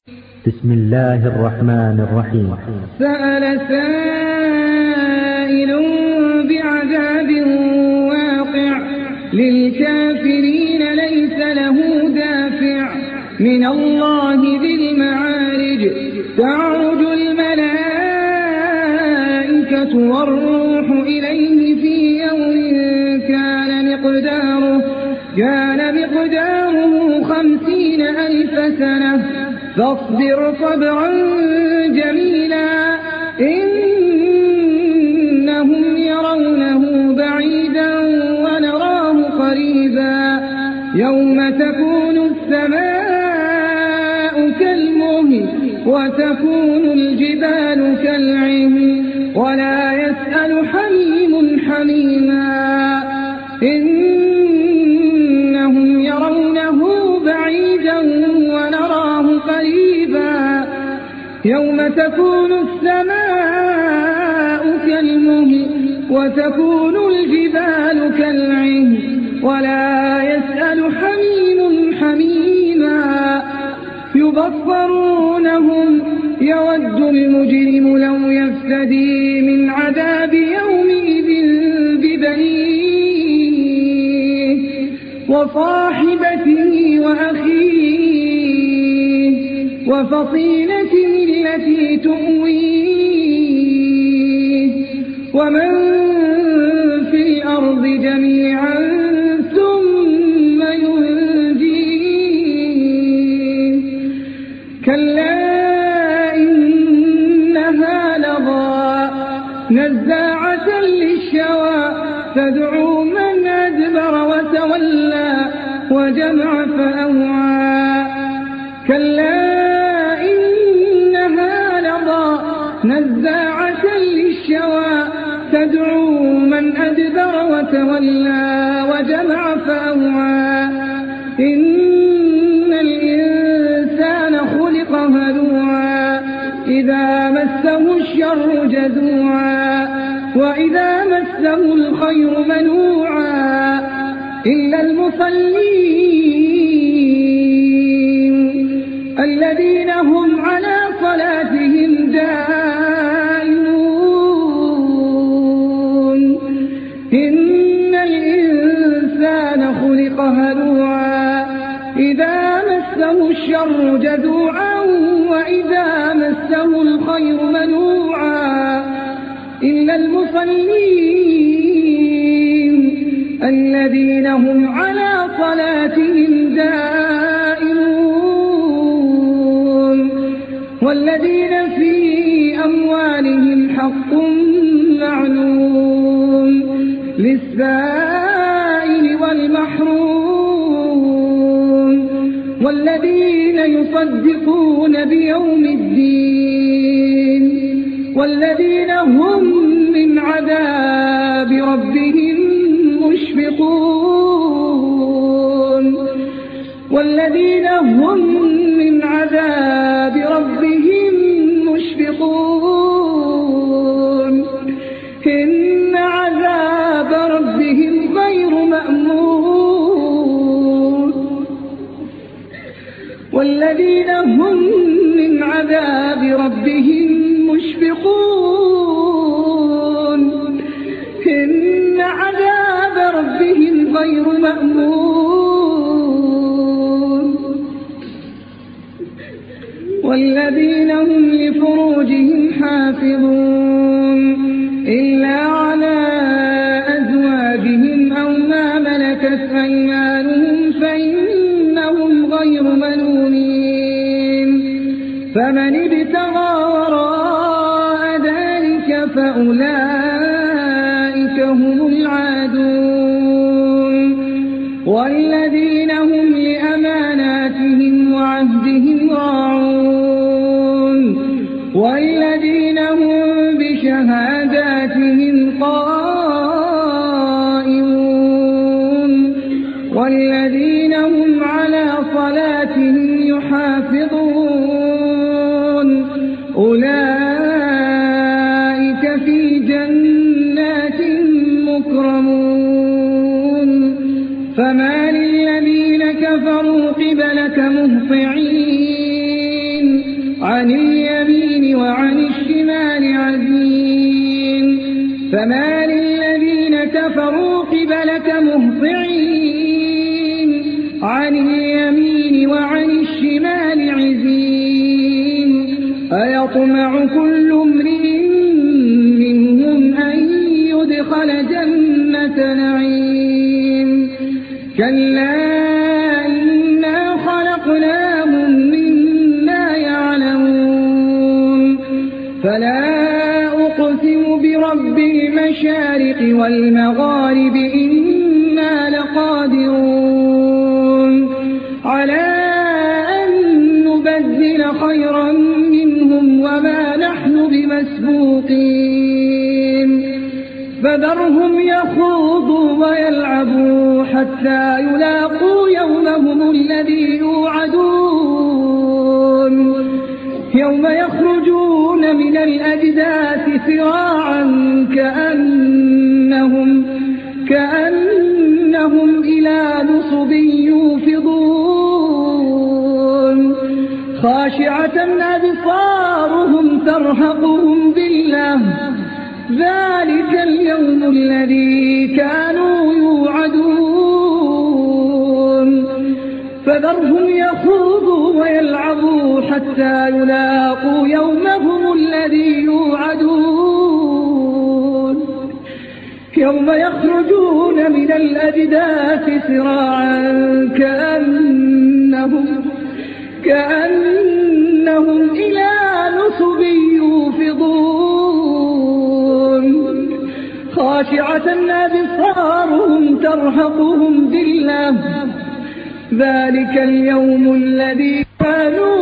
بسم الله الرحمن الرحيم. سأل سائل بعذاب واقع للكافرين ليس له دافع من الله ذي المعارج تعرج الملائكة والروح إليه في يوم كان مقداره 50,000 سنة فاصبر صبرا جميلا إنهم يرونه بعيدا ونراه قريبا يوم تكون السماء كالمهل وتكون الجبال كالعهن ولا يسأل حميم حميما إنهم يرونه بعيدا ونراه قريبا يوم تكون السماء كالمهل وتكون الجبال كالعهن ولا يسأل حميم حميما يبصرونهم يود المجرم لو يفتدي من عذاب يومئذ ببنيه وصاحبته وأخيه وفصيلته التي تؤويه ومن في الأرض جميعا ثم ينجيه كلا إنها لظى نزاعة للشوى تدعو من أدبر وتولى وجمع فأوعى كلا إنها لظى نزاعة للشوى تدعو من أدبر وتولى وجمع فأوعى إن الإنسان خلق هلوعا إذا مسه الشر جزوعا وإذا مسه الخير منوعا إلا المصلين الذين هم على صلاتهم دائمون إن الإنسان خلق هلوعا إذا مسه الشر جزوعا وإذا مسه الخير منوعا إلا المصلين الذين هم على صلاتهم دائمون والذين في أموالهم حق معلوم للسائل والمحروم والذين يصدقون بيوم الدين والذين هم من عذاب ربهم مشفقون والذين هم من عذاب ربهم مشفقون إن عذاب ربهم غير مأمون والذين هم من عذاب ربهم مشفقون إن عذاب ربهم غير مأمون والذين هم لفروجهم حافظون إلا على أزواجهم أو ما ملكت أيمانهم فإنهم غير ملومين فمن ابتغى وراء ذلك فأولئك هم العادون والذين هم لأماناتهم وعهدهم راعون والذين هم بشهاداتهم قائمون والذين هم على صلاتهم يحافظون أولئك في جنات مكرمون فما للذين كفروا قبلك مهطعين عن اليمين وعن الشمال عزين فما للذين كفروا قبلك مهطعين عن اليمين وعن الشمال عزين أيطمع كل امرئ منهم أن يدخل جنة نعيم كلا إنا خلقناهم مما يعلمون فلا أقسم برب المشارق والمغارب إنا لقادرون على أن نبدل خيرا منهم وما نحن بمسبوقين فذرهم يخوضوا ويلعبوا حتى يلاقوا يومهم الذي يوعدون يوم يخرجون من الأجداث سراعا كأنهم إلى نصب يوفضون خاشعة أبصارهم ترهقهم ذلة ذلك اليوم الذي كانوا يوعدون فذرهم يخوضوا ويلعبوا حتى يلاقوا يومهم الذي يوعدون يوم يخرجون من الأجداث سراعا كأنهم إلى نصب يوفضون خاشعة أبصارهم ترهقهم ذلة ذلك اليوم الذي كانوا